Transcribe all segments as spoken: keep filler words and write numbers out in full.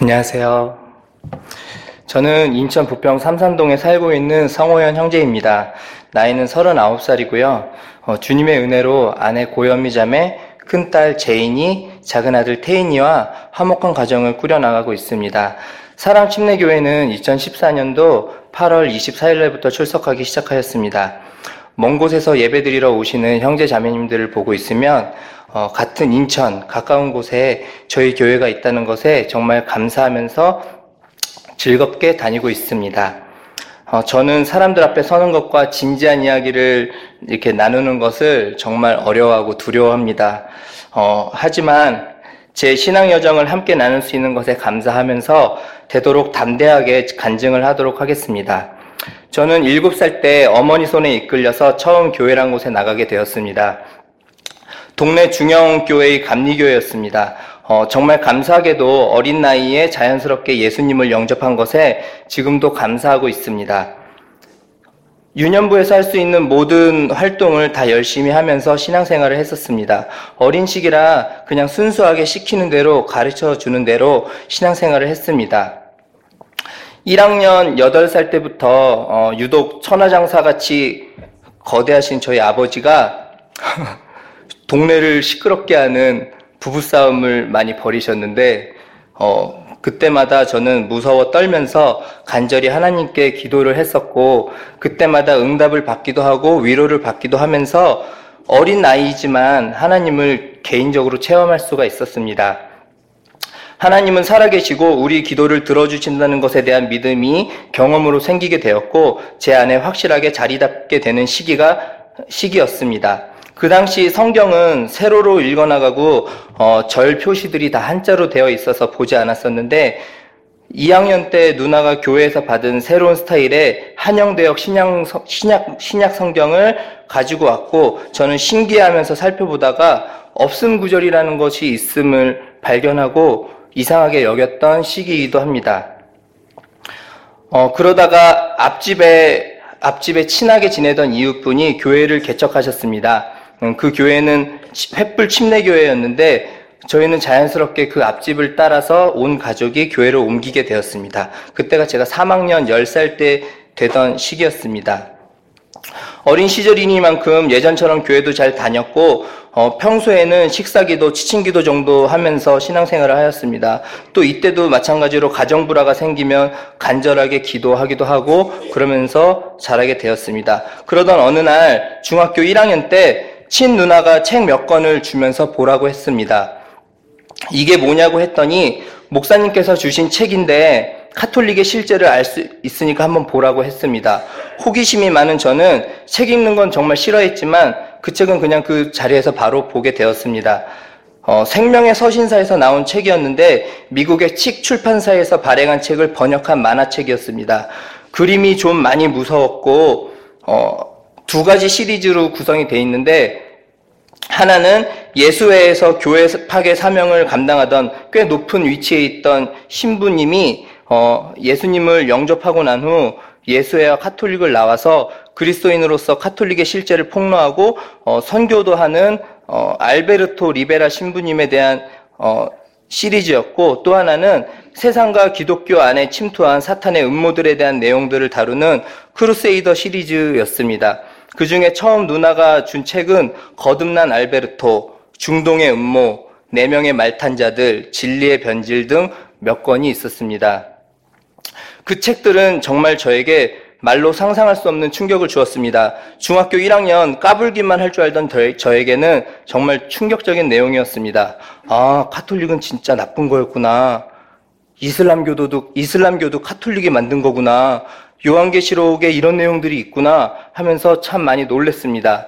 안녕하세요. 저는 인천 부평 삼산동에 살고 있는 성호연 형제입니다. 나이는 서른아홉 살이고요. 어, 주님의 은혜로 아내 고현미 자매, 큰딸 제인이, 작은아들 태인이와 화목한 가정을 꾸려나가고 있습니다. 사랑 침례교회는 이천십사 년도 팔월 이십사일 날부터 출석하기 시작하였습니다. 먼 곳에서 예배드리러 오시는 형제 자매님들을 보고 있으면 어, 같은 인천 가까운 곳에 저희 교회가 있다는 것에 정말 감사하면서 즐겁게 다니고 있습니다. 어, 저는 사람들 앞에 서는 것과 진지한 이야기를 이렇게 나누는 것을 정말 어려워하고 두려워합니다. 어, 하지만 제 신앙 여정을 함께 나눌 수 있는 것에 감사하면서 되도록 담대하게 간증을 하도록 하겠습니다. 저는 일곱 살 때 어머니 손에 이끌려서 처음 교회란 곳에 나가게 되었습니다. 동네 중형교회의 감리교회였습니다. 어, 정말 감사하게도 어린 나이에 자연스럽게 예수님을 영접한 것에 지금도 감사하고 있습니다. 유년부에서 할 수 있는 모든 활동을 다 열심히 하면서 신앙생활을 했었습니다. 어린 시기라 그냥 순수하게 시키는 대로 가르쳐 주는 대로 신앙생활을 했습니다. 일 학년 여덟 살 때부터 어, 유독 천하장사같이 거대하신 저희 아버지가 동네를 시끄럽게 하는 부부싸움을 많이 벌이셨는데 어, 그때마다 저는 무서워 떨면서 간절히 하나님께 기도를 했었고 그때마다 응답을 받기도 하고 위로를 받기도 하면서 어린 나이지만 하나님을 개인적으로 체험할 수가 있었습니다. 하나님은 살아계시고 우리 기도를 들어주신다는 것에 대한 믿음이 경험으로 생기게 되었고 제 안에 확실하게 자리 잡게 되는 시기가 시기였습니다. 그 당시 성경은 세로로 읽어나가고 어, 절 표시들이 다 한자로 되어 있어서 보지 않았었는데 이 학년 때 누나가 교회에서 받은 새로운 스타일의 한영대역 신약, 신약, 신약 성경을 가지고 왔고 저는 신기해하면서 살펴보다가 없음 구절이라는 것이 있음을 발견하고 이상하게 여겼던 시기이기도 합니다. 어, 그러다가 앞집에 앞집에 친하게 지내던 이웃분이 교회를 개척하셨습니다. 그 교회는 횃불 침례교회였는데 저희는 자연스럽게 그 앞집을 따라서 온 가족이 교회를 옮기게 되었습니다. 그때가 제가 삼 학년 열 살 때 되던 시기였습니다. 어린 시절이니만큼 예전처럼 교회도 잘 다녔고 어, 평소에는 식사기도, 치친기도 정도 하면서 신앙생활을 하였습니다. 또 이때도 마찬가지로 가정불화가 생기면 간절하게 기도하기도 하고 그러면서 자라게 되었습니다. 그러던 어느 날 중학교 일 학년 때 친누나가 책 몇 권을 주면서 보라고 했습니다. 이게 뭐냐고 했더니 목사님께서 주신 책인데 카톨릭의 실제를 알 수 있으니까 한번 보라고 했습니다. 호기심이 많은 저는 책 읽는 건 정말 싫어했지만 그 책은 그냥 그 자리에서 바로 보게 되었습니다. 어, 생명의 서신사에서 나온 책이었는데 미국의 칙 출판사에서 발행한 책을 번역한 만화책이었습니다. 그림이 좀 많이 무서웠고 어, 두 가지 시리즈로 구성이 되어 있는데 하나는 예수회에서 교회 파괴 사명을 감당하던 꽤 높은 위치에 있던 신부님이 어, 예수님을 영접하고 난 후 예수회와 카톨릭을 나와서 그리스도인으로서 카톨릭의 실제를 폭로하고 어, 선교도 하는 어, 알베르토 리베라 신부님에 대한 어, 시리즈였고 또 하나는 세상과 기독교 안에 침투한 사탄의 음모들에 대한 내용들을 다루는 크루세이더 시리즈였습니다. 그 중에 처음 누나가 준 책은 거듭난 알베르토, 중동의 음모, 네 명의 말탄자들, 진리의 변질 등 몇 권이 있었습니다. 그 책들은 정말 저에게 말로 상상할 수 없는 충격을 주었습니다. 중학교 일 학년 까불기만 할 줄 알던 저에게는 정말 충격적인 내용이었습니다. 아, 카톨릭은 진짜 나쁜 거였구나. 이슬람교도도, 이슬람교도 카톨릭이 만든 거구나. 요한계시록에 이런 내용들이 있구나 하면서 참 많이 놀랬습니다.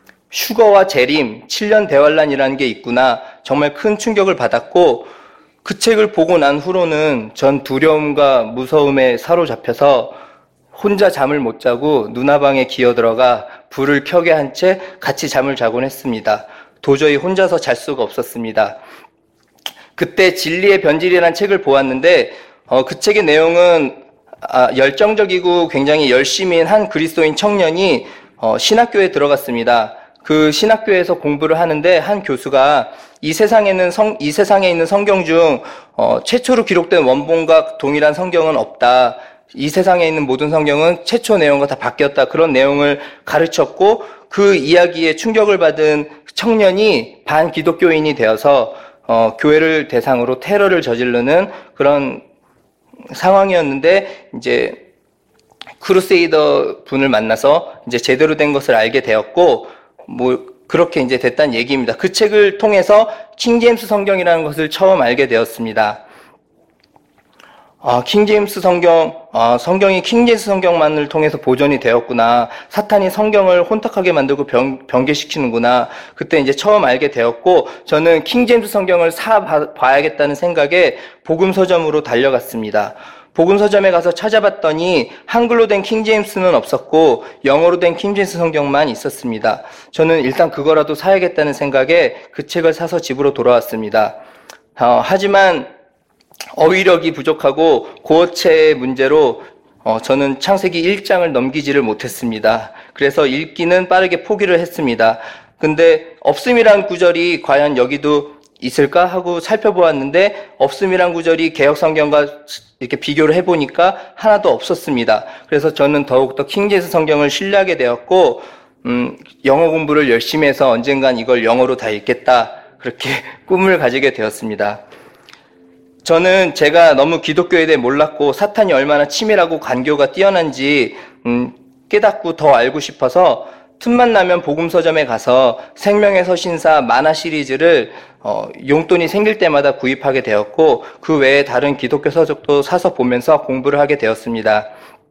슈거와 재림, 칠 년 대환란이라는 게 있구나. 정말 큰 충격을 받았고 그 책을 보고 난 후로는 전 두려움과 무서움에 사로잡혀서 혼자 잠을 못 자고 누나 방에 기어들어가 불을 켜게 한 채 같이 잠을 자곤 했습니다. 도저히 혼자서 잘 수가 없었습니다. 그때 진리의 변질이라는 책을 보았는데 어, 그 책의 내용은 아, 열정적이고 굉장히 열심인 한 그리스도인 청년이 어, 신학교에 들어갔습니다. 그 신학교에서 공부를 하는데 한 교수가 이 세상에는 성, 이 세상에 있는 성경 중 어, 최초로 기록된 원본과 동일한 성경은 없다. 이 세상에 있는 모든 성경은 최초 내용과 다 바뀌었다. 그런 내용을 가르쳤고 그 이야기에 충격을 받은 청년이 반기독교인이 되어서 어, 교회를 대상으로 테러를 저지르는 그런 상황이었는데 이제 크루세이더 분을 만나서 이제 제대로 된 것을 알게 되었고 뭐 그렇게 이제 됐다는 얘기입니다. 그 책을 통해서 킹제임스 성경이라는 것을 처음 알게 되었습니다. 아, 킹제임스 성경, 아, 성경이 킹제임스 성경만을 통해서 보존이 되었구나. 사탄이 성경을 혼탁하게 만들고 변, 변개시키는구나. 그때 이제 처음 알게 되었고, 저는 킹제임스 성경을 사 봐, 봐야겠다는 생각에 복음 서점으로 달려갔습니다. 복음 서점에 가서 찾아봤더니 한글로 된 킹제임스는 없었고 영어로 된 킹제임스 성경만 있었습니다. 저는 일단 그거라도 사야겠다는 생각에 그 책을 사서 집으로 돌아왔습니다. 어, 하지만 어휘력이 부족하고 고어체의 문제로 어, 저는 창세기 일 장을 넘기지를 못했습니다. 그래서 읽기는 빠르게 포기를 했습니다. 근데 없음이란 구절이 과연 여기도 있을까 하고 살펴보았는데 없음이란 구절이 개역성경과 이렇게 비교를 해보니까 하나도 없었습니다. 그래서 저는 더욱더 킹제임스 성경을 신뢰하게 되었고 음, 영어 공부를 열심히 해서 언젠간 이걸 영어로 다 읽겠다 그렇게 꿈을 가지게 되었습니다. 저는 제가 너무 기독교에 대해 몰랐고 사탄이 얼마나 치밀하고 간교가 뛰어난지 음, 깨닫고 더 알고 싶어서 틈만 나면 복음서점에 가서 생명의 서신사 만화 시리즈를 어, 용돈이 생길 때마다 구입하게 되었고 그 외에 다른 기독교 서적도 사서 보면서 공부를 하게 되었습니다.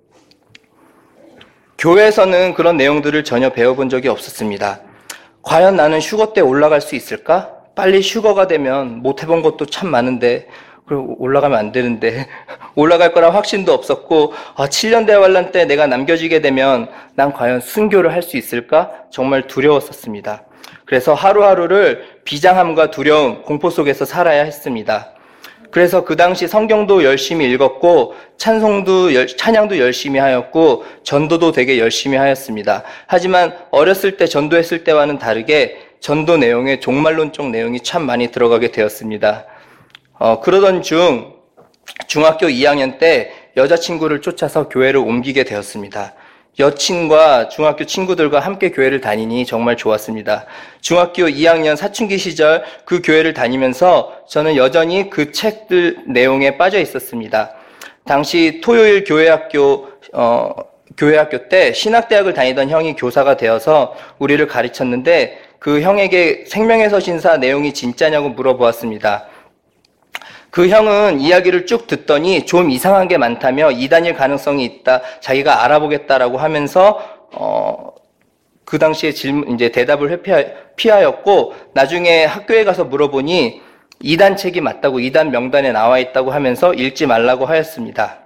교회에서는 그런 내용들을 전혀 배워본 적이 없었습니다. 과연 나는 슈거 때 올라갈 수 있을까? 빨리 슈거가 되면 못 해본 것도 참 많은데 그리고 올라가면 안 되는데 올라갈 거란 확신도 없었고 아, 칠 년 대환란 때 내가 남겨지게 되면 난 과연 순교를 할 수 있을까? 정말 두려웠었습니다. 그래서 하루하루를 비장함과 두려움, 공포 속에서 살아야 했습니다. 그래서 그 당시 성경도 열심히 읽었고 찬송도 찬양도 열심히 하였고 전도도 되게 열심히 하였습니다. 하지만 어렸을 때 전도했을 때와는 다르게 전도 내용에 종말론적 내용이 참 많이 들어가게 되었습니다. 어, 그러던 중 중학교 이 학년 때 여자친구를 쫓아서 교회를 옮기게 되었습니다. 여친과 중학교 친구들과 함께 교회를 다니니 정말 좋았습니다. 중학교 이 학년 사춘기 시절 그 교회를 다니면서 저는 여전히 그 책들 내용에 빠져 있었습니다. 당시 토요일 교회학교 어, 교회학교 때 신학대학을 다니던 형이 교사가 되어서 우리를 가르쳤는데 그 형에게 생명의 서신사 내용이 진짜냐고 물어보았습니다. 그 형은 이야기를 쭉 듣더니 좀 이상한 게 많다며 이단일 가능성이 있다, 자기가 알아보겠다라고 하면서 어, 그 당시에 질문 이제 대답을 회피하, 피하였고 나중에 학교에 가서 물어보니 이단 책이 맞다고 이단 명단에 나와 있다고 하면서 읽지 말라고 하였습니다.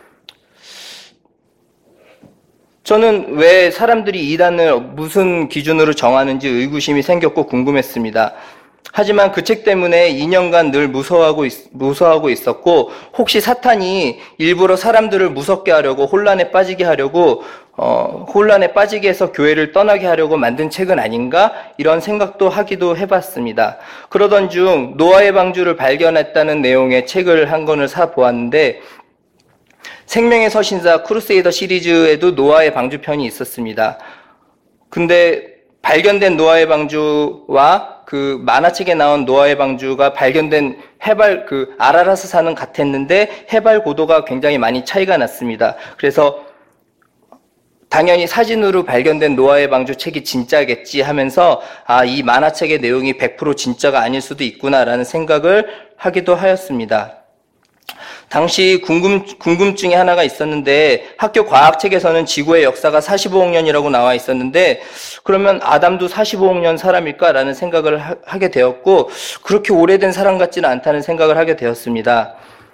저는 왜 사람들이 이단을 무슨 기준으로 정하는지 의구심이 생겼고 궁금했습니다. 하지만 그 책 때문에 이 년간 늘 무서워하고, 있, 무서워하고 있었고 혹시 사탄이 일부러 사람들을 무섭게 하려고 혼란에 빠지게 하려고 어, 혼란에 빠지게 해서 교회를 떠나게 하려고 만든 책은 아닌가? 이런 생각도 하기도 해봤습니다. 그러던 중 노아의 방주를 발견했다는 내용의 책을 한 권을 사보았는데 생명의 서신사 크루세이더 시리즈에도 노아의 방주편이 있었습니다. 근데 발견된 노아의 방주와 그 만화책에 나온 노아의 방주가 발견된 해발, 그 아라라스산은 같았는데 해발 고도가 굉장히 많이 차이가 났습니다. 그래서 당연히 사진으로 발견된 노아의 방주 책이 진짜겠지 하면서 아, 이 만화책의 내용이 백 퍼센트 진짜가 아닐 수도 있구나라는 생각을 하기도 하였습니다. 당시 궁금, 궁금증이 하나가 있었는데 학교 과학책에서는 지구의 역사가 사십오억 년이라고 나와 있었는데 그러면 아담도 사십오억 년 사람일까라는 생각을 하, 하게 되었고 그렇게 오래된 사람 같지는 않다는 생각을 하게 되었습니다.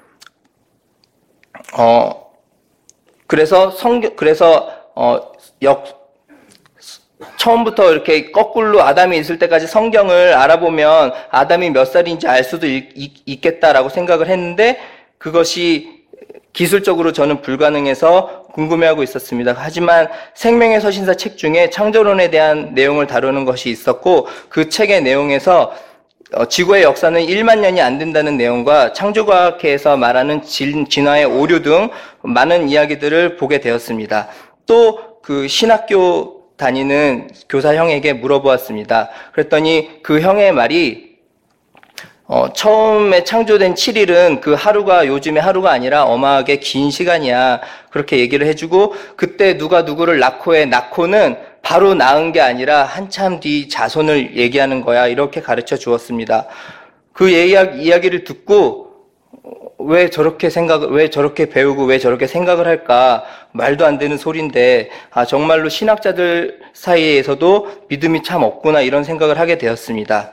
어, 그래서 성경, 그래서 어, 역, 처음부터 이렇게 거꾸로 아담이 있을 때까지 성경을 알아보면 아담이 몇 살인지 알 수도 있, 있, 있겠다라고 생각을 했는데 그것이 기술적으로 저는 불가능해서 궁금해하고 있었습니다. 하지만 생명의 서신사 책 중에 창조론에 대한 내용을 다루는 것이 있었고 그 책의 내용에서 지구의 역사는 일만 년이 안 된다는 내용과 창조과학회에서 말하는 진, 진화의 오류 등 많은 이야기들을 보게 되었습니다. 또 그 신학교 다니는 교사 형에게 물어보았습니다. 그랬더니 그 형의 말이 어, 처음에 창조된 칠 일은 그 하루가 요즘의 하루가 아니라 어마하게 긴 시간이야. 그렇게 얘기를 해주고 그때 누가 누구를 낳고 해. 낳고는 바로 낳은 게 아니라 한참 뒤 자손을 얘기하는 거야. 이렇게 가르쳐 주었습니다. 그 이야기, 이야기를 듣고 왜 저렇게 생각을, 왜 저렇게 배우고 왜 저렇게 생각을 할까? 말도 안 되는 소린데, 아, 정말로 신학자들 사이에서도 믿음이 참 없구나 이런 생각을 하게 되었습니다.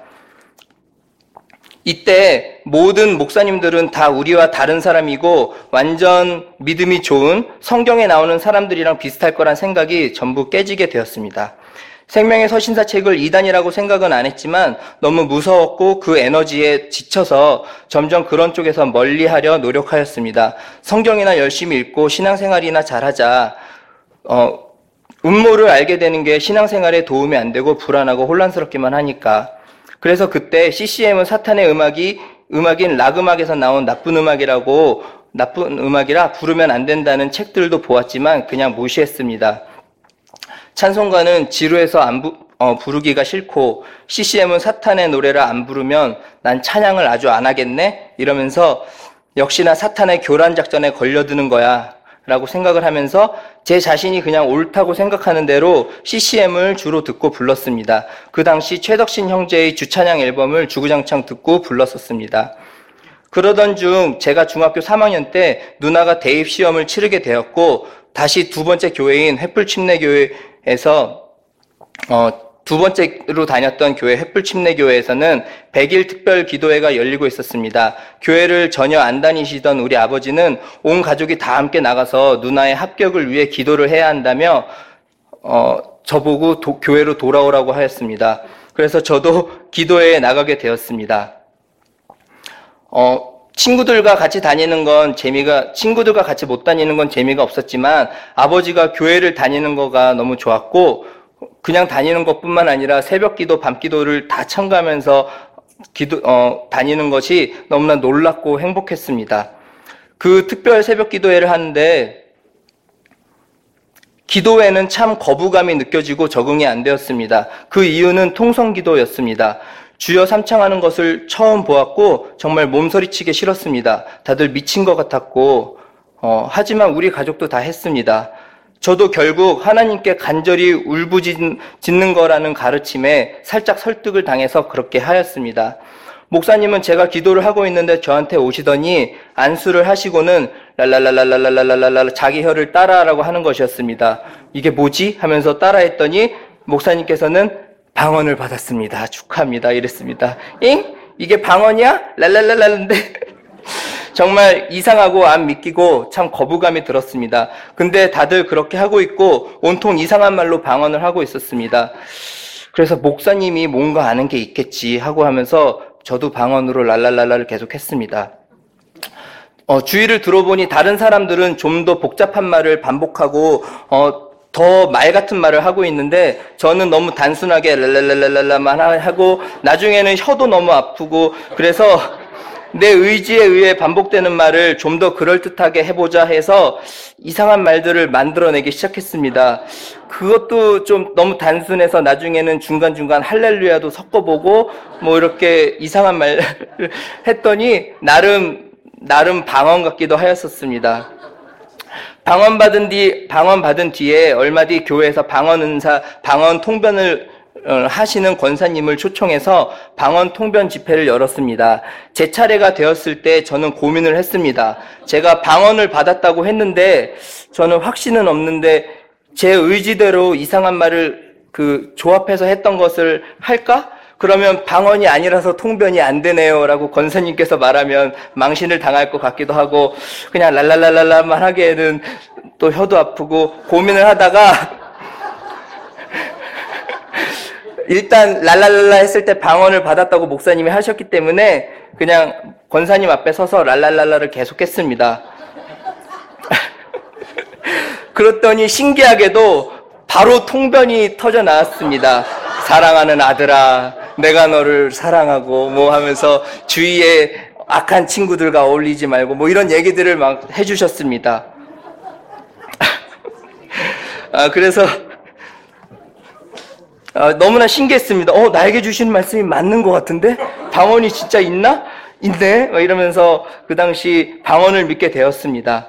이때 모든 목사님들은 다 우리와 다른 사람이고 완전 믿음이 좋은 성경에 나오는 사람들이랑 비슷할 거란 생각이 전부 깨지게 되었습니다. 생명의 서신사 책을 이단이라고 생각은 안 했지만 너무 무서웠고 그 에너지에 지쳐서 점점 그런 쪽에서 멀리하려 노력하였습니다. 성경이나 열심히 읽고 신앙생활이나 잘하자. 어, 음모를 알게 되는 게 신앙생활에 도움이 안 되고 불안하고 혼란스럽기만 하니까. 그래서 그때 씨씨엠은 사탄의 음악이 음악인 락 음악에서 나온 나쁜 음악이라고 나쁜 음악이라 부르면 안 된다는 책들도 보았지만 그냥 무시했습니다. 찬송가는 지루해서 안 부, 어, 부르기가 싫고 씨씨엠은 사탄의 노래를 안 부르면 난 찬양을 아주 안 하겠네? 이러면서 역시나 사탄의 교란 작전에 걸려드는 거야 라고 생각을 하면서 제 자신이 그냥 옳다고 생각하는 대로 씨씨엠을 주로 듣고 불렀습니다. 그 당시 최덕신 형제의 주찬양 앨범을 주구장창 듣고 불렀었습니다. 그러던 중 제가 중학교 삼 학년 때 누나가 대입시험을 치르게 되었고 다시 두 번째 교회인 횃불침례교회에서 어, 두 번째로 다녔던 교회 횃불침례교회에서는 백 일 특별 기도회가 열리고 있었습니다. 교회를 전혀 안 다니시던 우리 아버지는 온 가족이 다 함께 나가서 누나의 합격을 위해 기도를 해야 한다며 어, 저보고 도, 교회로 돌아오라고 하였습니다. 그래서 저도 기도회에 나가게 되었습니다. 어, 친구들과 같이 다니는 건 재미가, 친구들과 같이 못 다니는 건 재미가 없었지만 아버지가 교회를 다니는 거가 너무 좋았고 그냥 다니는 것뿐만 아니라 새벽 기도, 밤 기도를 다 참가하면서 기도, 어, 다니는 것이 너무나 놀랍고 행복했습니다. 그 특별 새벽 기도회를 하는데 기도회는 참 거부감이 느껴지고 적응이 안 되었습니다. 그 이유는 통성 기도였습니다. 주여 삼창하는 것을 처음 보았고 정말 몸서리치기 싫었습니다. 다들 미친 것 같았고 어, 하지만 우리 가족도 다 했습니다. 저도 결국 하나님께 간절히 울부짖는 거라는 가르침에 살짝 설득을 당해서 그렇게 하였습니다. 목사님은 제가 기도를 하고 있는데 저한테 오시더니 안수를 하시고는 랄랄랄랄랄랄랄랄라 자기 혀를 따라하라고 하는 것이었습니다. 이게 뭐지? 하면서 따라했더니 목사님께서는 방언을 받았습니다. 축하합니다. 이랬습니다. 잉? 이게 방언이야? 랄랄랄랄인데 정말 이상하고 안 믿기고 참 거부감이 들었습니다. 근데 다들 그렇게 하고 있고 온통 이상한 말로 방언을 하고 있었습니다. 그래서 목사님이 뭔가 아는 게 있겠지 하고 하면서 저도 방언으로 랄랄랄라를 계속 했습니다. 어, 주위를 들어보니 다른 사람들은 좀 더 복잡한 말을 반복하고 어, 더 말 같은 말을 하고 있는데 저는 너무 단순하게 랄랄랄랄라만 하고 나중에는 혀도 너무 아프고 그래서 내 의지에 의해 반복되는 말을 좀 더 그럴듯하게 해보자 해서 이상한 말들을 만들어내기 시작했습니다. 그것도 좀 너무 단순해서 나중에는 중간중간 할렐루야도 섞어보고 뭐 이렇게 이상한 말을 했더니 나름 나름 방언 같기도 하였었습니다. 방언 받은 뒤 방언 받은 뒤에 얼마 뒤 교회에서 방언 은사 방언 통변을 하시는 권사님을 초청해서 방언 통변 집회를 열었습니다. 제 차례가 되었을 때 저는 고민을 했습니다. 제가 방언을 받았다고 했는데 저는 확신은 없는데 제 의지대로 이상한 말을 그 조합해서 했던 것을 할까? 그러면 방언이 아니라서 통변이 안 되네요 라고 권사님께서 말하면 망신을 당할 것 같기도 하고 그냥 랄랄랄랄라만 하기에는 또 혀도 아프고 고민을 하다가 일단 랄랄랄라 했을 때 방언을 받았다고 목사님이 하셨기 때문에 그냥 권사님 앞에 서서 랄랄랄라를 계속했습니다. 그랬더니 신기하게도 바로 통변이 터져 나왔습니다. 사랑하는 아들아, 내가 너를 사랑하고 뭐 하면서 주위에 악한 친구들과 어울리지 말고 뭐 이런 얘기들을 막 해주셨습니다. 아, 그래서 아, 너무나 신기했습니다. 어, 나에게 주신 말씀이 맞는 것 같은데? 방언이 진짜 있나? 있네? 이러면서 그 당시 방언을 믿게 되었습니다.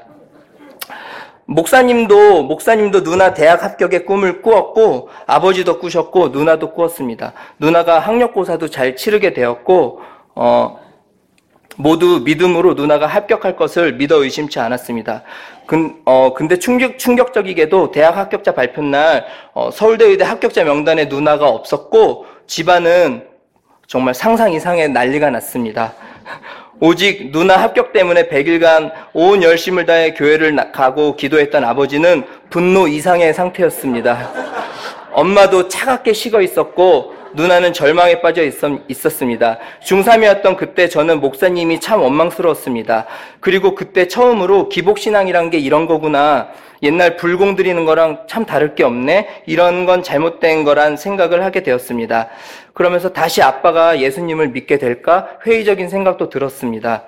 목사님도, 목사님도 누나 대학 합격의 꿈을 꾸었고, 아버지도 꾸셨고, 누나도 꾸었습니다. 누나가 학력고사도 잘 치르게 되었고, 어, 모두 믿음으로 누나가 합격할 것을 믿어 의심치 않았습니다. 근, 어, 근데 충격, 충격적이게도 대학 합격자 발표날, 어, 서울대 의대 합격자 명단에 누나가 없었고, 집안은 정말 상상 이상의 난리가 났습니다. 오직 누나 합격 때문에 백 일간 온 열심을 다해 교회를 가고 기도했던 아버지는 분노 이상의 상태였습니다. 엄마도 차갑게 식어 있었고, 누나는 절망에 빠져 있었습니다. 중삼이었던 그때 저는 목사님이 참 원망스러웠습니다. 그리고 그때 처음으로 기복신앙이란 게 이런 거구나. 옛날 불공 드리는 거랑 참 다를 게 없네. 이런 건 잘못된 거란 생각을 하게 되었습니다. 그러면서 다시 아빠가 예수님을 믿게 될까? 회의적인 생각도 들었습니다.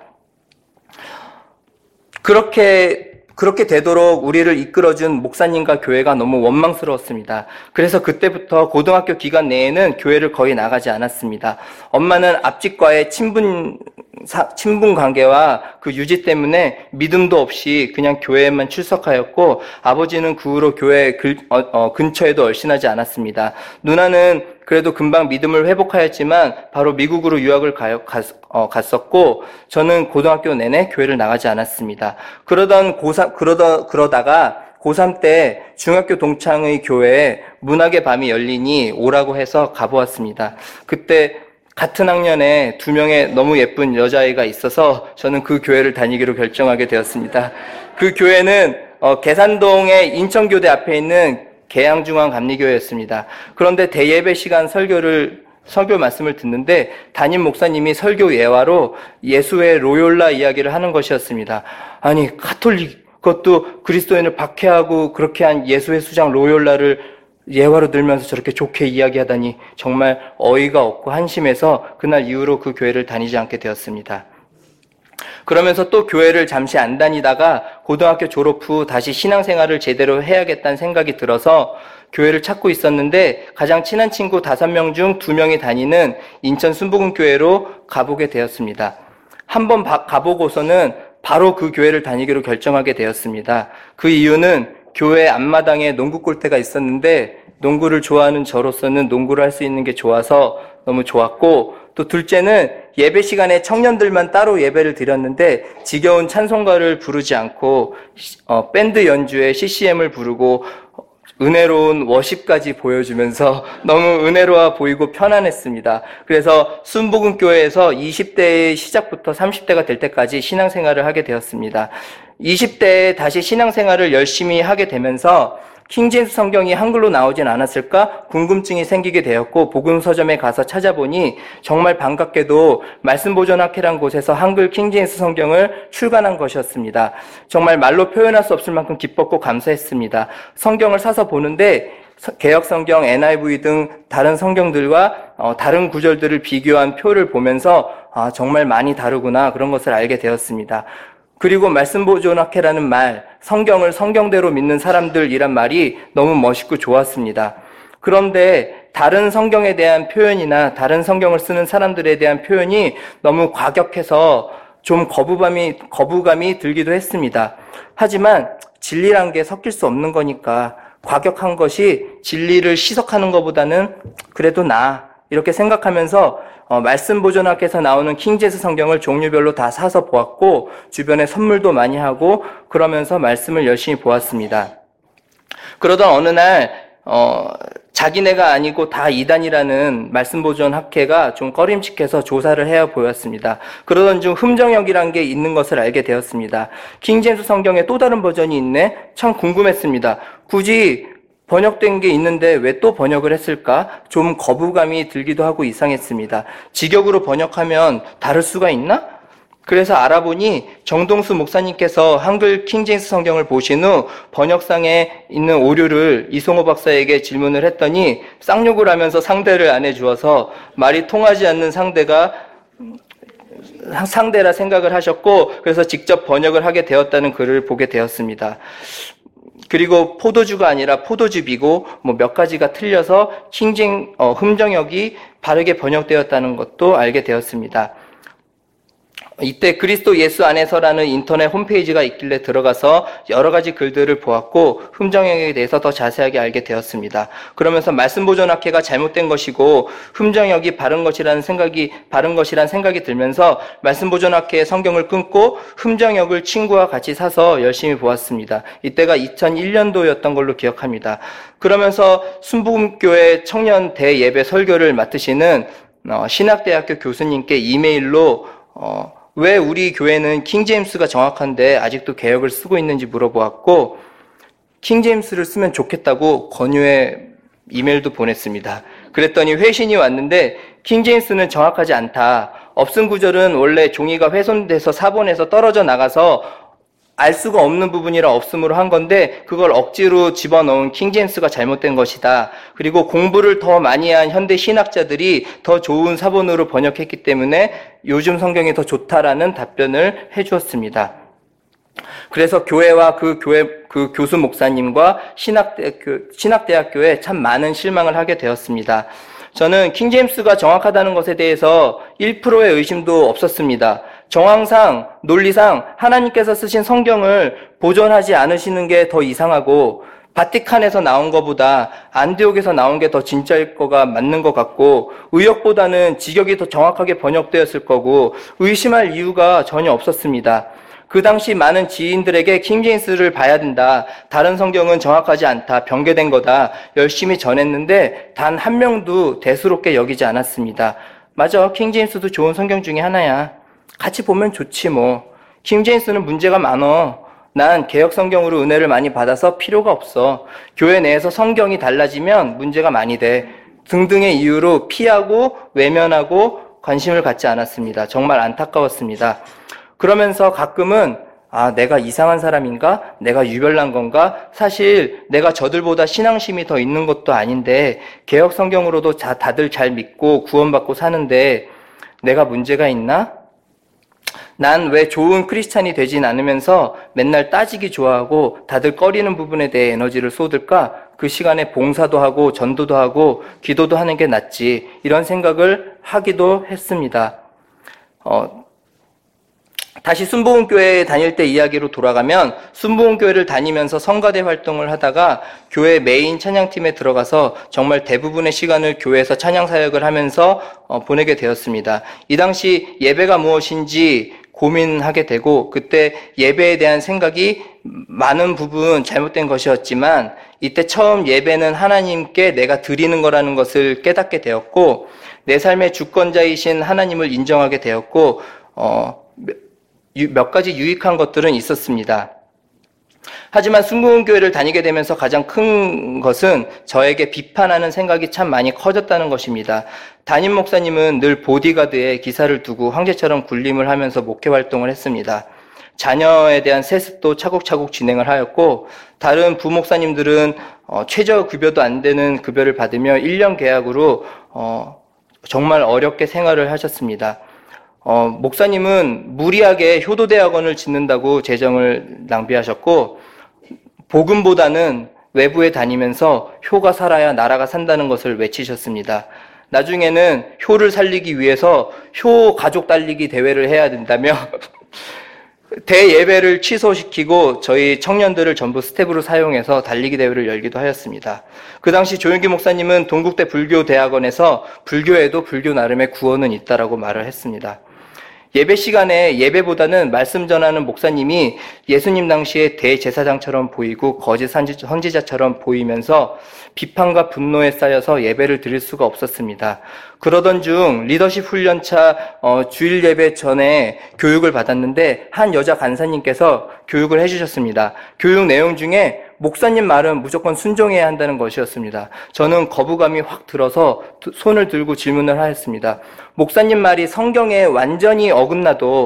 그렇게 그렇게 되도록 우리를 이끌어준 목사님과 교회가 너무 원망스러웠습니다. 그래서 그때부터 고등학교 기간 내에는 교회를 거의 나가지 않았습니다. 엄마는 앞집과의 친분, 사, 친분 관계와 그 유지 때문에 믿음도 없이 그냥 교회에만 출석하였고, 아버지는 그 후로 교회 글, 어, 어, 근처에도 얼씬하지 않았습니다. 누나는 그래도 금방 믿음을 회복하였지만 바로 미국으로 유학을 가요, 갔, 어, 갔었고, 저는 고등학교 내내 교회를 나가지 않았습니다. 그러던 고삼, 그러다, 그러다가 고삼 때 중학교 동창의 교회에 문학의 밤이 열리니 오라고 해서 가보았습니다. 그때 같은 학년에 두 명의 너무 예쁜 여자아이가 있어서 저는 그 교회를 다니기로 결정하게 되었습니다. 그 교회는 어, 계산동의 인천교대 앞에 있는 계양중앙감리교회였습니다. 그런데 대예배 시간 설교를 설교 말씀을 듣는데 담임 목사님이 설교 예화로 예수의 로욜라 이야기를 하는 것이었습니다. 아니, 가톨릭, 그것도 그리스도인을 박해하고 그렇게 한 예수의 수장 로욜라를 예화로 들면서 저렇게 좋게 이야기하다니 정말 어이가 없고 한심해서 그날 이후로 그 교회를 다니지 않게 되었습니다. 그러면서 또 교회를 잠시 안 다니다가 고등학교 졸업 후 다시 신앙생활을 제대로 해야겠다는 생각이 들어서 교회를 찾고 있었는데 가장 친한 친구 다섯 명 중 두 명이 다니는 인천 순복음교회로 가보게 되었습니다. 한번 가보고서는 바로 그 교회를 다니기로 결정하게 되었습니다. 그 이유는 교회 앞마당에 농구 골대가 있었는데 농구를 좋아하는 저로서는 농구를 할 수 있는 게 좋아서 너무 좋았고, 또 둘째는 예배 시간에 청년들만 따로 예배를 드렸는데 지겨운 찬송가를 부르지 않고 어, 밴드 연주에 씨씨엠을 부르고 은혜로운 워십까지 보여주면서 너무 은혜로워 보이고 편안했습니다. 그래서 순복음교회에서 이십 대의 시작부터 삼십 대가 될 때까지 신앙생활을 하게 되었습니다. 이십 대에 다시 신앙생활을 열심히 하게 되면서 킹제임스 성경이 한글로 나오진 않았을까 궁금증이 생기게 되었고, 복음서점에 가서 찾아보니 정말 반갑게도 말씀보존학회란 곳에서 한글 킹제임스 성경을 출간한 것이었습니다. 정말 말로 표현할 수 없을 만큼 기뻤고 감사했습니다. 성경을 사서 보는데 개역성경, 엔아이브이 등 다른 성경들과 어, 다른 구절들을 비교한 표를 보면서 아, 정말 많이 다르구나, 그런 것을 알게 되었습니다. 그리고 말씀보존학회라는 말, 성경을 성경대로 믿는 사람들이란 말이 너무 멋있고 좋았습니다. 그런데 다른 성경에 대한 표현이나 다른 성경을 쓰는 사람들에 대한 표현이 너무 과격해서 좀 거부감이, 거부감이 들기도 했습니다. 하지만 진리란 게 섞일 수 없는 거니까 과격한 것이 진리를 시석하는 것보다는 그래도 나아, 이렇게 생각하면서 어, 말씀보존학에서 나오는 킹제임스 성경을 종류별로 다 사서 보았고, 주변에 선물도 많이 하고 그러면서 말씀을 열심히 보았습니다. 그러던 어느 날 어, 자기네가 아니고 다 이단이라는 말씀보존학회가 좀 꺼림칙해서 조사를 해야 보였습니다. 그러던 중 흠정역이란 게 있는 것을 알게 되었습니다. 킹제임스 성경에 또 다른 버전이 있네? 참 궁금했습니다. 굳이 번역된 게 있는데 왜 또 번역을 했을까? 좀 거부감이 들기도 하고 이상했습니다. 직역으로 번역하면 다를 수가 있나? 그래서 알아보니 정동수 목사님께서 한글 킹제임스 성경을 보신 후 번역상에 있는 오류를 이송호 박사에게 질문을 했더니 쌍욕을 하면서 상대를 안 해주어서 말이 통하지 않는 상대가 상대라 생각을 하셨고, 그래서 직접 번역을 하게 되었다는 글을 보게 되었습니다. 그리고 포도주가 아니라 포도즙이고 뭐 몇 가지가 틀려서 킹제임 어, 흠정역이 바르게 번역되었다는 것도 알게 되었습니다. 이때 그리스도 예수 안에서라는 인터넷 홈페이지가 있길래 들어가서 여러 가지 글들을 보았고 흠정역에 대해서 더 자세하게 알게 되었습니다. 그러면서 말씀보존학회가 잘못된 것이고 흠정역이 바른 것이라는 생각이 바른 것이라는 생각이 들면서 말씀보존학회의 성경을 끊고 흠정역을 친구와 같이 사서 열심히 보았습니다. 이때가 이천일 년도였던 걸로 기억합니다. 그러면서 순복음교회 청년 대예배 설교를 맡으시는 어, 신학대학교 교수님께 이메일로 어, 왜 우리 교회는 킹제임스가 정확한데 아직도 개역을 쓰고 있는지 물어보았고, 킹제임스를 쓰면 좋겠다고 권유의 이메일도 보냈습니다. 그랬더니 회신이 왔는데 킹제임스는 정확하지 않다. 없음 구절은 원래 종이가 훼손돼서 사본에서 떨어져 나가서 알 수가 없는 부분이라 없음으로 한 건데 그걸 억지로 집어넣은 킹제임스가 잘못된 것이다. 그리고 공부를 더 많이 한 현대 신학자들이 더 좋은 사본으로 번역했기 때문에 요즘 성경이 더 좋다라는 답변을 해주었습니다. 그래서 교회와 그 교회 그 교수 목사님과 신학대학교, 신학대학교에 참 많은 실망을 하게 되었습니다. 저는 킹제임스가 정확하다는 것에 대해서 일 퍼센트의 의심도 없었습니다. 정황상, 논리상 하나님께서 쓰신 성경을 보존하지 않으시는 게 더 이상하고 바티칸에서 나온 것보다 안디옥에서 나온 게 더 진짜일 거가 맞는 것 같고 의역보다는 직역이 더 정확하게 번역되었을 거고 의심할 이유가 전혀 없었습니다. 그 당시 많은 지인들에게 킹제임스를 봐야 된다. 다른 성경은 정확하지 않다. 변개된 거다. 열심히 전했는데 단 한 명도 대수롭게 여기지 않았습니다. 맞아. 킹제임스도 좋은 성경 중에 하나야. 같이 보면 좋지 뭐. 킹제임스는 문제가 많어. 난 개역 성경으로 은혜를 많이 받아서 필요가 없어. 교회 내에서 성경이 달라지면 문제가 많이 돼. 등등의 이유로 피하고 외면하고 관심을 갖지 않았습니다. 정말 안타까웠습니다. 그러면서 가끔은 아, 내가 이상한 사람인가? 내가 유별난 건가? 사실 내가 저들보다 신앙심이 더 있는 것도 아닌데 개역 성경으로도 다, 다들 잘 믿고 구원받고 사는데 내가 문제가 있나? 난 왜 좋은 크리스찬이 되진 않으면서 맨날 따지기 좋아하고 다들 꺼리는 부분에 대해 에너지를 쏟을까? 그 시간에 봉사도 하고 전도도 하고 기도도 하는 게 낫지. 이런 생각을 하기도 했습니다. 어, 다시 순복음교회에 다닐 때 이야기로 돌아가면 순복음교회를 다니면서 성가대 활동을 하다가 교회 메인 찬양팀에 들어가서 정말 대부분의 시간을 교회에서 찬양 사역을 하면서 어, 보내게 되었습니다. 이 당시 예배가 무엇인지 고민하게 되고 그때 예배에 대한 생각이 많은 부분 잘못된 것이었지만 이때 처음 예배는 하나님께 내가 드리는 거라는 것을 깨닫게 되었고 내 삶의 주권자이신 하나님을 인정하게 되었고 어, 몇 가지 유익한 것들은 있었습니다. 하지만 순복음교회를 다니게 되면서 가장 큰 것은 저에게 비판하는 생각이 참 많이 커졌다는 것입니다. 담임 목사님은 늘 보디가드에 기사를 두고 황제처럼 군림을 하면서 목회 활동을 했습니다. 자녀에 대한 세습도 차곡차곡 진행을 하였고 다른 부목사님들은 어, 최저급여도 안 되는 급여를 받으며 일 년 계약으로 어, 정말 어렵게 생활을 하셨습니다. 어, 목사님은 무리하게 효도대학원을 짓는다고 재정을 낭비하셨고 복음보다는 외부에 다니면서 효가 살아야 나라가 산다는 것을 외치셨습니다. 나중에는 효를 살리기 위해서 효 가족 달리기 대회를 해야 된다며 대예배를 취소시키고 저희 청년들을 전부 스텝으로 사용해서 달리기 대회를 열기도 하였습니다. 그 당시 조윤기 목사님은 동국대 불교대학원에서 불교에도 불교 나름의 구원은 있다라고 말을 했습니다. 예배 시간에 예배보다는 말씀 전하는 목사님이 예수님 당시에 대제사장처럼 보이고 거짓 선지자처럼 보이면서 비판과 분노에 쌓여서 예배를 드릴 수가 없었습니다. 그러던 중 리더십 훈련차 어, 주일 예배 전에 교육을 받았는데 한 여자 간사님께서 교육을 해주셨습니다. 교육 내용 중에 목사님 말은 무조건 순종해야 한다는 것이었습니다. 저는 거부감이 확 들어서 손을 들고 질문을 하였습니다. 목사님 말이 성경에 완전히 어긋나도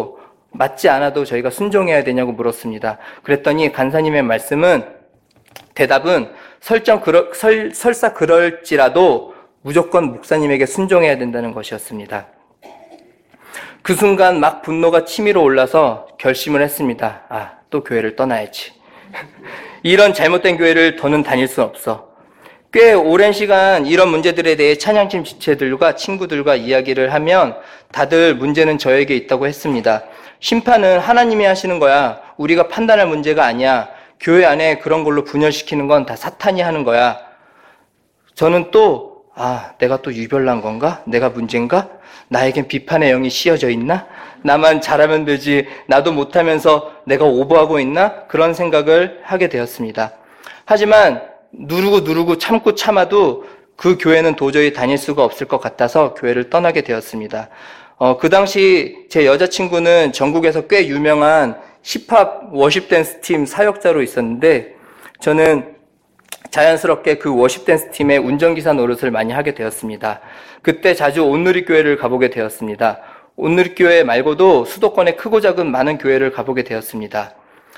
맞지 않아도 저희가 순종해야 되냐고 물었습니다. 그랬더니 간사님의 말씀은, 대답은 설정 그러, 설, 설사 그럴지라도 무조건 목사님에게 순종해야 된다는 것이었습니다. 그 순간 막 분노가 치밀어 올라서 결심을 했습니다. 아, 또 교회를 떠나야지. 이런 잘못된 교회를 더는 다닐 수 없어. 꽤 오랜 시간 이런 문제들에 대해 찬양팀 지체들과 친구들과 이야기를 하면 다들 문제는 저에게 있다고 했습니다. 심판은 하나님이 하시는 거야. 우리가 판단할 문제가 아니야. 교회 안에 그런 걸로 분열시키는 건 다 사탄이 하는 거야. 저는 또, 아, 내가 또 유별난 건가? 내가 문제인가? 나에겐 비판의 영이 씌어져 있나? 나만 잘하면 되지, 나도 못하면서 내가 오버하고 있나? 그런 생각을 하게 되었습니다. 하지만 누르고 누르고 참고 참아도 그 교회는 도저히 다닐 수가 없을 것 같아서 교회를 떠나게 되었습니다. 어, 그 당시 제 여자친구는 전국에서 꽤 유명한 힙합 워십 댄스 팀 사역자로 있었는데, 저는 자연스럽게 그 워십 댄스 팀의 운전기사 노릇을 많이 하게 되었습니다. 그때 자주 온누리교회를 가보게 되었습니다. 온누리교회 말고도 수도권에 크고 작은 많은 교회를 가보게 되었습니다.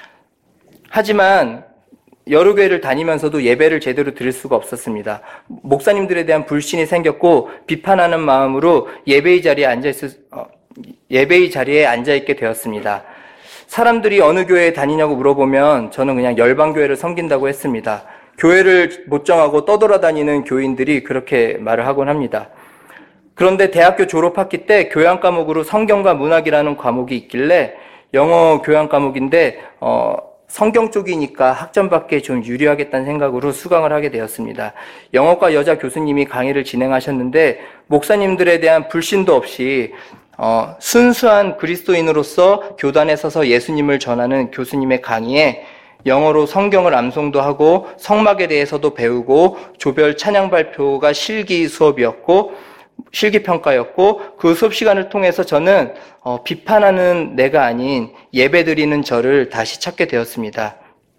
하지만 여러 교회를 다니면서도 예배를 제대로 드릴 수가 없었습니다. 목사님들에 대한 불신이 생겼고 비판하는 마음으로 예배의 자리에 앉아있을, 어, 예배의 자리에 앉아있게 되었습니다. 사람들이 어느 교회에 다니냐고 물어보면 저는 그냥 열방교회를 섬긴다고 했습니다. 교회를 못 정하고 떠돌아다니는 교인들이 그렇게 말을 하곤 합니다. 그런데 대학교 졸업학기 때 교양 과목으로 성경과 문학이라는 과목이 있길래, 영어 교양 과목인데 어, 성경 쪽이니까 학점 받기에 좀 유리하겠다는 생각으로 수강을 하게 되었습니다. 영어과 여자 교수님이 강의를 진행하셨는데 목사님들에 대한 불신도 없이 어, 순수한 그리스도인으로서 교단에 서서 예수님을 전하는 교수님의 강의에 영어로 성경을 암송도 하고 성막에 대해서도 배우고 조별 찬양 발표가 실기 수업이었고 실기 평가였고, 그 수업 시간을 통해서 저는 어, 비판하는 내가 아닌 예배드리는 저를 다시 찾게 되었습니다.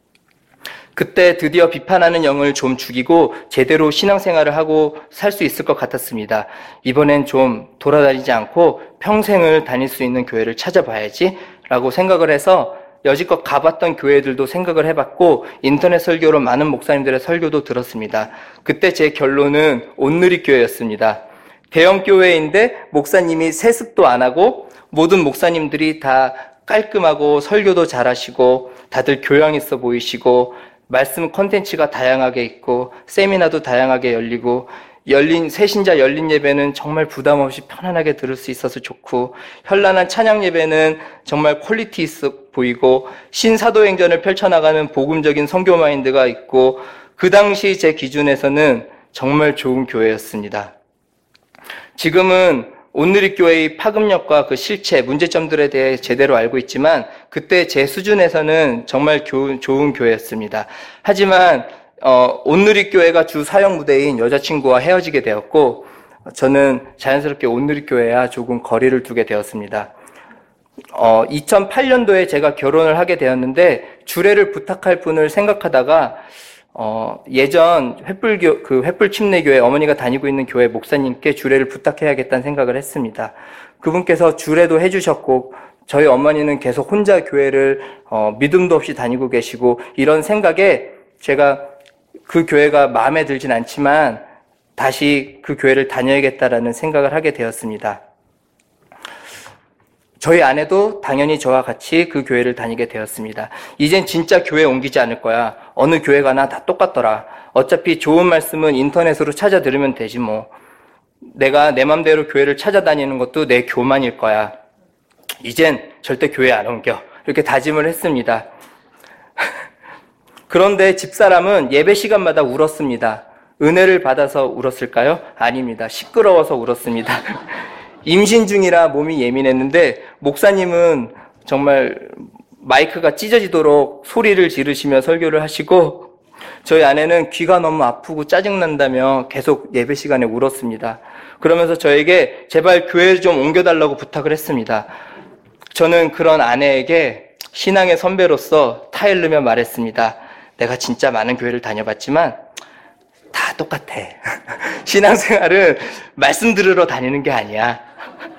그때 드디어 비판하는 영을 좀 죽이고 제대로 신앙생활을 하고 살 수 있을 것 같았습니다. 이번엔 좀 돌아다니지 않고 평생을 다닐 수 있는 교회를 찾아봐야지 라고 생각을 해서 여지껏 가봤던 교회들도 생각을 해봤고 인터넷 설교로 많은 목사님들의 설교도 들었습니다. 그때 제 결론은 온누리교회였습니다. 대형 교회인데 목사님이 세습도 안 하고 모든 목사님들이 다 깔끔하고 설교도 잘하시고 다들 교양 있어 보이시고 말씀 콘텐츠가 다양하게 있고 세미나도 다양하게 열리고 열린 새신자 열린 예배는 정말 부담 없이 편안하게 들을 수 있어서 좋고, 현란한 찬양 예배는 정말 퀄리티 있어 보이고, 신사도행전을 펼쳐나가는 복음적인 선교 마인드가 있고, 그 당시 제 기준에서는 정말 좋은 교회였습니다. 지금은 온누리교회의 파급력과 그 실체, 문제점들에 대해 제대로 알고 있지만 그때 제 수준에서는 정말 교, 좋은 교회였습니다. 하지만 어, 온누리교회가 주 사역 무대인 여자친구와 헤어지게 되었고 저는 자연스럽게 온누리교회와 조금 거리를 두게 되었습니다. 어, 이천팔 년도에 제가 결혼을 하게 되었는데 주례를 부탁할 분을 생각하다가 어, 예전 횃불교, 그 횃불 침례교회 어머니가 다니고 있는 교회 목사님께 주례를 부탁해야겠다는 생각을 했습니다. 그분께서 주례도 해주셨고, 저희 어머니는 계속 혼자 교회를, 어, 믿음도 없이 다니고 계시고, 이런 생각에 제가 그 교회가 마음에 들진 않지만 다시 그 교회를 다녀야겠다라는 생각을 하게 되었습니다. 저희 아내도 당연히 저와 같이 그 교회를 다니게 되었습니다. 이젠 진짜 교회 옮기지 않을 거야. 어느 교회 가나 다 똑같더라. 어차피 좋은 말씀은 인터넷으로 찾아 들으면 되지 뭐. 내가 내 맘대로 교회를 찾아다니는 것도 내 교만일 거야. 이젠 절대 교회 안 옮겨. 이렇게 다짐을 했습니다. 그런데 집사람은 예배 시간마다 울었습니다. 은혜를 받아서 울었을까요? 아닙니다. 시끄러워서 울었습니다. 임신 중이라 몸이 예민했는데 목사님은 정말 마이크가 찢어지도록 소리를 지르시며 설교를 하시고 저희 아내는 귀가 너무 아프고 짜증난다며 계속 예배 시간에 울었습니다. 그러면서 저에게 제발 교회를 좀 옮겨달라고 부탁을 했습니다. 저는 그런 아내에게 신앙의 선배로서 타일르며 말했습니다. 내가 진짜 많은 교회를 다녀봤지만 다 똑같아. 신앙생활은 말씀 들으러 다니는 게 아니야.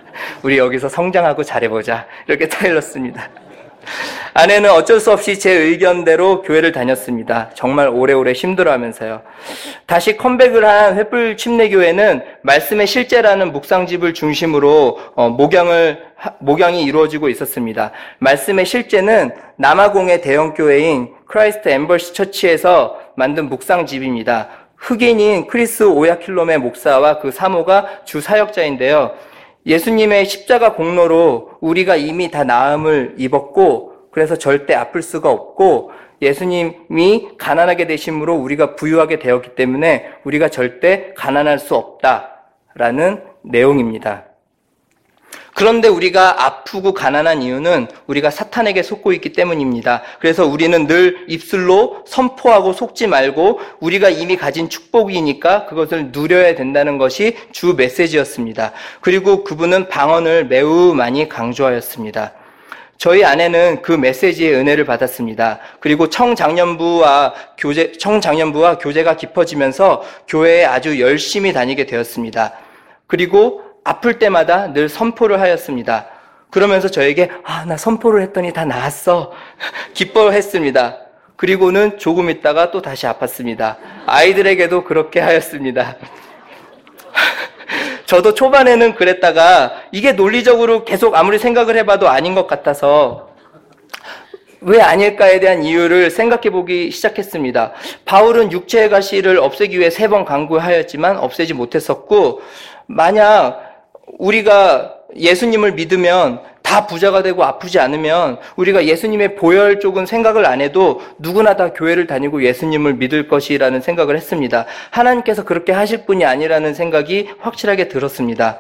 우리 여기서 성장하고 잘해보자. 이렇게 타일렀습니다. 아내는 어쩔 수 없이 제 의견대로 교회를 다녔습니다. 정말 오래오래 힘들어하면서요. 다시 컴백을 한 횃불 침례교회는 말씀의 실제라는 묵상집을 중심으로 어, 목양을 목양이 이루어지고 있었습니다. 말씀의 실제는 남아공의 대형 교회인 크라이스트 엠버시 처치에서 만든 묵상집입니다. 흑인인 크리스 오야킬롬의 목사와 그 사모가 주 사역자인데요. 예수님의 십자가 공로로 우리가 이미 다 나음을 입었고 그래서 절대 아플 수가 없고 예수님이 가난하게 되심으로 우리가 부유하게 되었기 때문에 우리가 절대 가난할 수 없다라는 내용입니다. 그런데 우리가 아프고 가난한 이유는 우리가 사탄에게 속고 있기 때문입니다. 그래서 우리는 늘 입술로 선포하고 속지 말고 우리가 이미 가진 축복이니까 그것을 누려야 된다는 것이 주 메시지였습니다. 그리고 그분은 방언을 매우 많이 강조하였습니다. 저희 아내는 그 메시지의 은혜를 받았습니다. 그리고 청장년부와 교제, 청장년부와 교제가 깊어지면서 교회에 아주 열심히 다니게 되었습니다. 그리고 아플 때마다 늘 선포를 하였습니다. 그러면서 저에게 아, 나 선포를 했더니 다 나았어. 기뻐했습니다. 그리고는 조금 있다가 또 다시 아팠습니다. 아이들에게도 그렇게 하였습니다. 저도 초반에는 그랬다가 이게 논리적으로 계속 아무리 생각을 해봐도 아닌 것 같아서 왜 아닐까에 대한 이유를 생각해 보기 시작했습니다. 바울은 육체의 가시를 없애기 위해 세 번 강구하였지만 없애지 못했었고 만약 우리가 예수님을 믿으면 다 부자가 되고 아프지 않으면 우리가 예수님의 보혈 쪽은 생각을 안 해도 누구나 다 교회를 다니고 예수님을 믿을 것이라는 생각을 했습니다. 하나님께서 그렇게 하실 분이 아니라는 생각이 확실하게 들었습니다.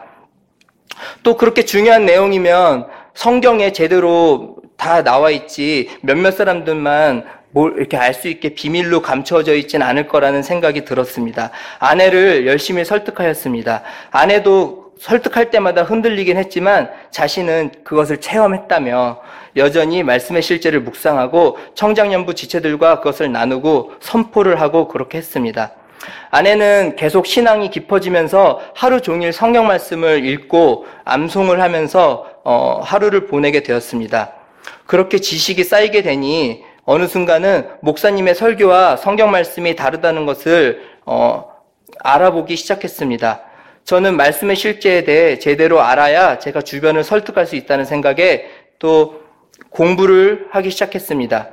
또 그렇게 중요한 내용이면 성경에 제대로 다 나와 있지 몇몇 사람들만 뭘 이렇게 알 수 있게 비밀로 감춰져 있진 않을 거라는 생각이 들었습니다. 아내를 열심히 설득하였습니다. 아내도 설득할 때마다 흔들리긴 했지만 자신은 그것을 체험했다며 여전히 말씀의 실제를 묵상하고 청장년부 지체들과 그것을 나누고 선포를 하고 그렇게 했습니다. 아내는 계속 신앙이 깊어지면서 하루 종일 성경 말씀을 읽고 암송을 하면서 어, 하루를 보내게 되었습니다. 그렇게 지식이 쌓이게 되니 어느 순간은 목사님의 설교와 성경 말씀이 다르다는 것을 어, 알아보기 시작했습니다. 저는 말씀의 실제에 대해 제대로 알아야 제가 주변을 설득할 수 있다는 생각에 또 공부를 하기 시작했습니다.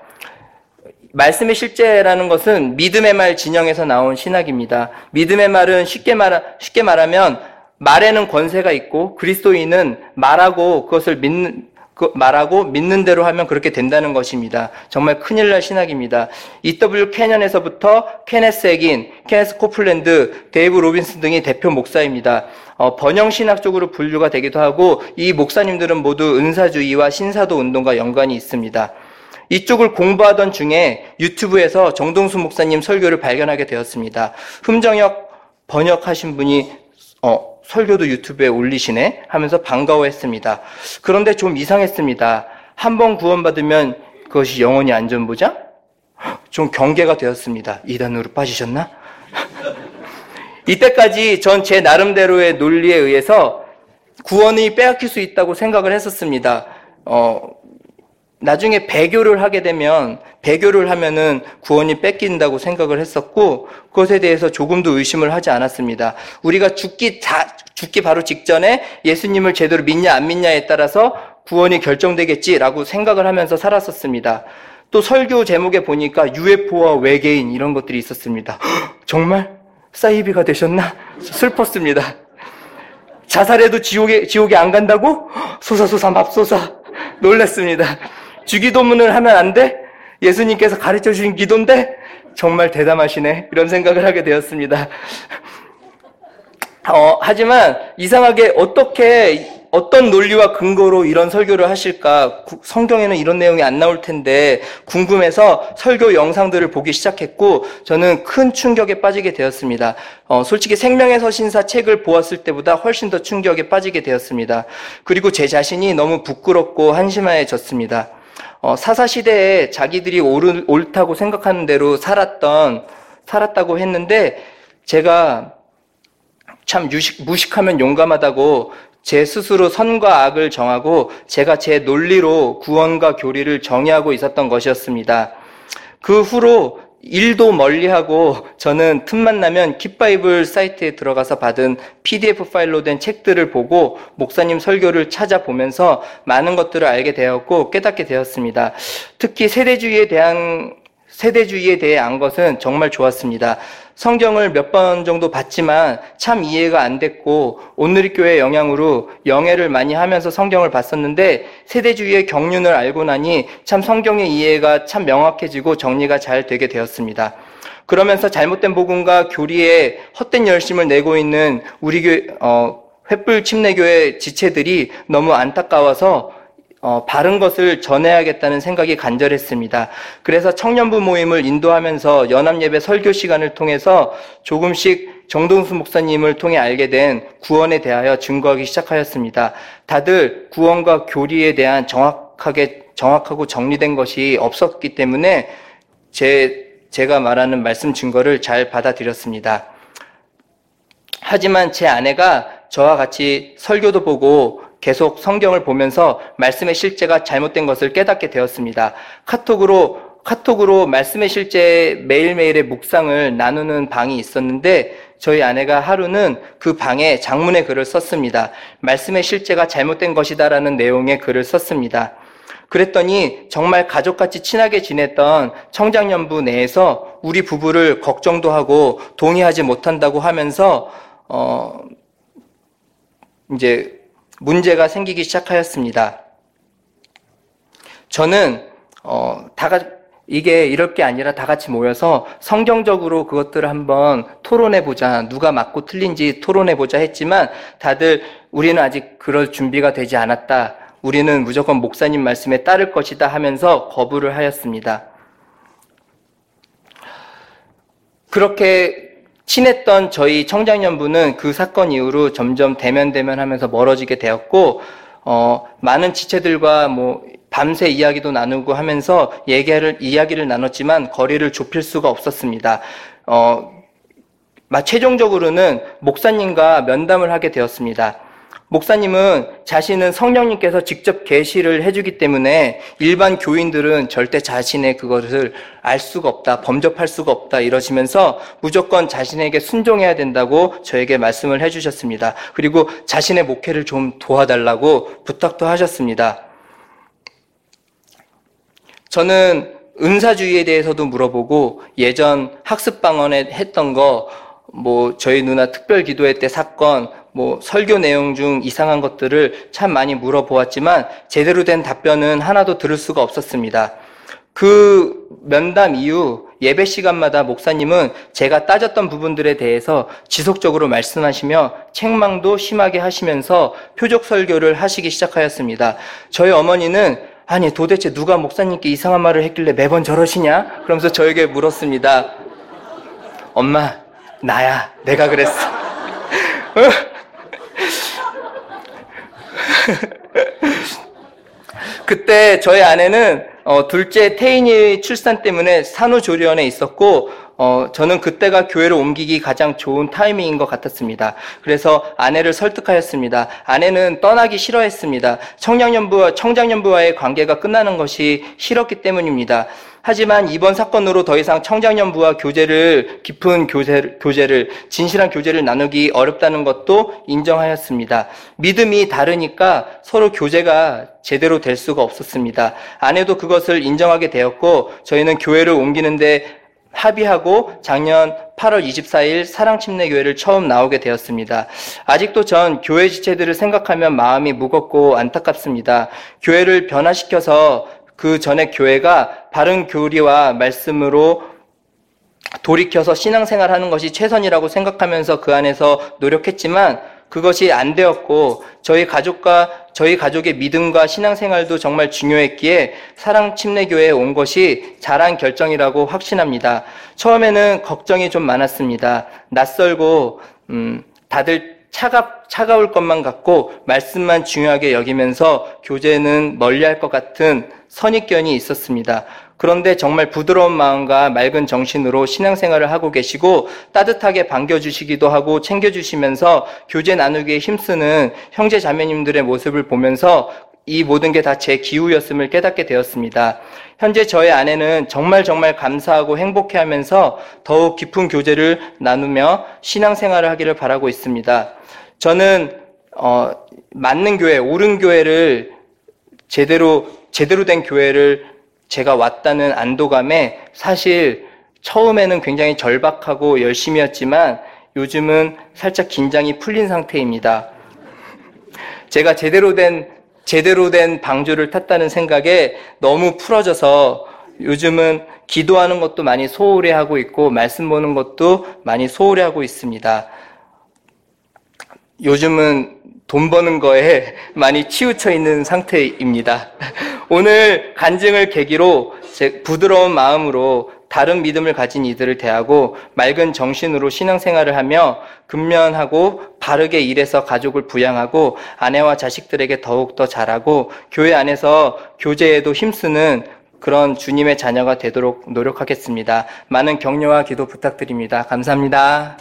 말씀의 실제라는 것은 믿음의 말 진영에서 나온 신학입니다. 믿음의 말은 쉽게 말 쉽게 말하면 말에는 권세가 있고 그리스도인은 말하고 그것을 믿는 그 말하고 믿는 대로 하면 그렇게 된다는 것입니다. 정말 큰일 날 신학입니다. 이더블유 캐년에서부터 케네스 에긴, 케네스 코플랜드, 데이브 로빈슨 등이 대표 목사입니다. 어, 번영 신학 쪽으로 분류가 되기도 하고 이 목사님들은 모두 은사주의와 신사도 운동과 연관이 있습니다. 이쪽을 공부하던 중에 유튜브에서 정동수 목사님 설교를 발견하게 되었습니다. 흠정역 번역하신 분이 어, 설교도 유튜브에 올리시네 하면서 반가워했습니다. 그런데 좀 이상했습니다. 한 번 구원받으면 그것이 영원히 안전보장? 좀 경계가 되었습니다. 이단으로 빠지셨나? 이때까지 전 제 나름대로의 논리에 의해서 구원이 빼앗길 수 있다고 생각을 했었습니다. 어, 나중에 배교를 하게 되면 배교를 하면은 구원이 뺏긴다고 생각을 했었고 그것에 대해서 조금도 의심을 하지 않았습니다. 우리가 죽기 자, 죽기 바로 직전에 예수님을 제대로 믿냐 안 믿냐에 따라서 구원이 결정되겠지라고 생각을 하면서 살았었습니다. 또 설교 제목에 보니까 유에프오와 외계인 이런 것들이 있었습니다. 정말 사이비가 되셨나? 슬펐습니다. 자살해도 지옥에 지옥에 안 간다고? 솟아솟아 맙소사 놀랐습니다. 주기도문을 하면 안 돼? 예수님께서 가르쳐 주신 기도인데? 정말 대담하시네. 이런 생각을 하게 되었습니다. 어, 하지만 이상하게 어떻게 어떤 논리와 근거로 이런 설교를 하실까? 성경에는 이런 내용이 안 나올 텐데 궁금해서 설교 영상들을 보기 시작했고 저는 큰 충격에 빠지게 되었습니다. 어, 솔직히 생명의 서신사 책을 보았을 때보다 훨씬 더 충격에 빠지게 되었습니다. 그리고 제 자신이 너무 부끄럽고 한심해졌습니다. 어, 사사시대에 자기들이 옳, 옳다고 생각하는 대로 살았던, 살았다고 했는데, 제가 참 유식, 무식하면 용감하다고 제 스스로 선과 악을 정하고 제가 제 논리로 구원과 교리를 정의하고 있었던 것이었습니다. 그 후로 일도 멀리하고 저는 틈만 나면 킵바이블 사이트에 들어가서 받은 피디에프 파일로 된 책들을 보고 목사님 설교를 찾아보면서 많은 것들을 알게 되었고 깨닫게 되었습니다. 특히 세대주의에 대한 세대주의에 대해 안 것은 정말 좋았습니다. 성경을 몇 번 정도 봤지만 참 이해가 안 됐고 온누리교회 영향으로 영애를 많이 하면서 성경을 봤었는데 세대주의의 경륜을 알고 나니 참 성경의 이해가 참 명확해지고 정리가 잘 되게 되었습니다. 그러면서 잘못된 복음과 교리에 헛된 열심을 내고 있는 우리 교회, 어, 횃불 침례교회 지체들이 너무 안타까워서 어, 바른 것을 전해야겠다는 생각이 간절했습니다. 그래서 청년부 모임을 인도하면서 연합예배 설교 시간을 통해서 조금씩 정동수 목사님을 통해 알게 된 구원에 대하여 증거하기 시작하였습니다. 다들 구원과 교리에 대한 정확하게, 정확하고 정리된 것이 없었기 때문에 제, 제가 말하는 말씀 증거를 잘 받아들였습니다. 하지만 제 아내가 저와 같이 설교도 보고 계속 성경을 보면서 말씀의 실제가 잘못된 것을 깨닫게 되었습니다. 카톡으로 카톡으로 말씀의 실제 매일매일의 묵상을 나누는 방이 있었는데 저희 아내가 하루는 그 방에 장문의 글을 썼습니다. 말씀의 실제가 잘못된 것이다라는 내용의 글을 썼습니다. 그랬더니 정말 가족같이 친하게 지냈던 청장년부 내에서 우리 부부를 걱정도 하고 동의하지 못한다고 하면서 어 이제 문제가 생기기 시작하였습니다. 저는 어, 다 같이 이게 이럴 게 아니라 다 같이 모여서 성경적으로 그것들을 한번 토론해보자, 누가 맞고 틀린지 토론해보자 했지만 다들 우리는 아직 그럴 준비가 되지 않았다, 우리는 무조건 목사님 말씀에 따를 것이다 하면서 거부를 하였습니다. 그렇게 친했던 저희 청장년부는 그 사건 이후로 점점 대면대면하면서 멀어지게 되었고 어, 많은 지체들과 뭐 밤새 이야기도 나누고 하면서 얘기를 이야기를 나눴지만 거리를 좁힐 수가 없었습니다. 어, 최종적으로는 목사님과 면담을 하게 되었습니다. 목사님은 자신은 성령님께서 직접 계시를 해주기 때문에 일반 교인들은 절대 자신의 그것을 알 수가 없다, 범접할 수가 없다 이러시면서 무조건 자신에게 순종해야 된다고 저에게 말씀을 해주셨습니다. 그리고 자신의 목회를 좀 도와달라고 부탁도 하셨습니다. 저는 은사주의에 대해서도 물어보고 예전 학습방언에 했던 거, 뭐 저희 누나 특별기도회 때 사건, 뭐 설교 내용 중 이상한 것들을 참 많이 물어보았지만 제대로 된 답변은 하나도 들을 수가 없었습니다. 그 면담 이후 예배 시간마다 목사님은 제가 따졌던 부분들에 대해서 지속적으로 말씀하시며 책망도 심하게 하시면서 표적 설교를 하시기 시작하였습니다. 저희 어머니는 아니 도대체 누가 목사님께 이상한 말을 했길래 매번 저러시냐? 그러면서 저에게 물었습니다. 엄마, 나야. 내가 그랬어. 그때 저희 아내는 어, 둘째 태인이 출산 때문에 산후조리원에 있었고 어, 저는 그때가 교회를 옮기기 가장 좋은 타이밍인 것 같았습니다. 그래서 아내를 설득하였습니다. 아내는 떠나기 싫어했습니다. 청장년부와, 청장년부와의 관계가 끝나는 것이 싫었기 때문입니다. 하지만 이번 사건으로 더 이상 청장년부와 교제를, 깊은 교제, 교제를, 진실한 교제를 나누기 어렵다는 것도 인정하였습니다. 믿음이 다르니까 서로 교제가 제대로 될 수가 없었습니다. 아내도 그것을 인정하게 되었고, 저희는 교회를 옮기는데 합의하고 작년 팔월 이십사일 사랑침례교회를 처음 나오게 되었습니다. 아직도 전 교회 지체들을 생각하면 마음이 무겁고 안타깝습니다. 교회를 변화시켜서 그 전에 교회가 바른 교리와 말씀으로 돌이켜서 신앙생활하는 것이 최선이라고 생각하면서 그 안에서 노력했지만 그것이 안 되었고 저희 가족과 저희 가족의 믿음과 신앙생활도 정말 중요했기에 사랑침례교회에 온 것이 잘한 결정이라고 확신합니다. 처음에는 걱정이 좀 많았습니다. 낯설고 음, 다들 차갑, 차가울 것만 같고 말씀만 중요하게 여기면서 교제는 멀리할 것 같은 선입견이 있었습니다. 그런데 정말 부드러운 마음과 맑은 정신으로 신앙생활을 하고 계시고 따뜻하게 반겨주시기도 하고 챙겨주시면서 교제 나누기에 힘쓰는 형제 자매님들의 모습을 보면서 이 모든 게 다 제 기우였음을 깨닫게 되었습니다. 현재 저의 아내는 정말 정말 감사하고 행복해하면서 더욱 깊은 교제를 나누며 신앙생활을 하기를 바라고 있습니다. 저는 어, 맞는 교회, 옳은 교회를 제대로 제대로 된 교회를 제가 왔다는 안도감에 사실 처음에는 굉장히 절박하고 열심이었지만 요즘은 살짝 긴장이 풀린 상태입니다. 제가 제대로 된 제대로 된 방주를 탔다는 생각에 너무 풀어져서 요즘은 기도하는 것도 많이 소홀히 하고 있고 말씀 보는 것도 많이 소홀히 하고 있습니다. 요즘은 돈 버는 거에 많이 치우쳐 있는 상태입니다. 오늘 간증을 계기로 제 부드러운 마음으로 다른 믿음을 가진 이들을 대하고 맑은 정신으로 신앙생활을 하며 근면하고 바르게 일해서 가족을 부양하고 아내와 자식들에게 더욱더 잘하고 교회 안에서 교제에도 힘쓰는 그런 주님의 자녀가 되도록 노력하겠습니다. 많은 격려와 기도 부탁드립니다. 감사합니다.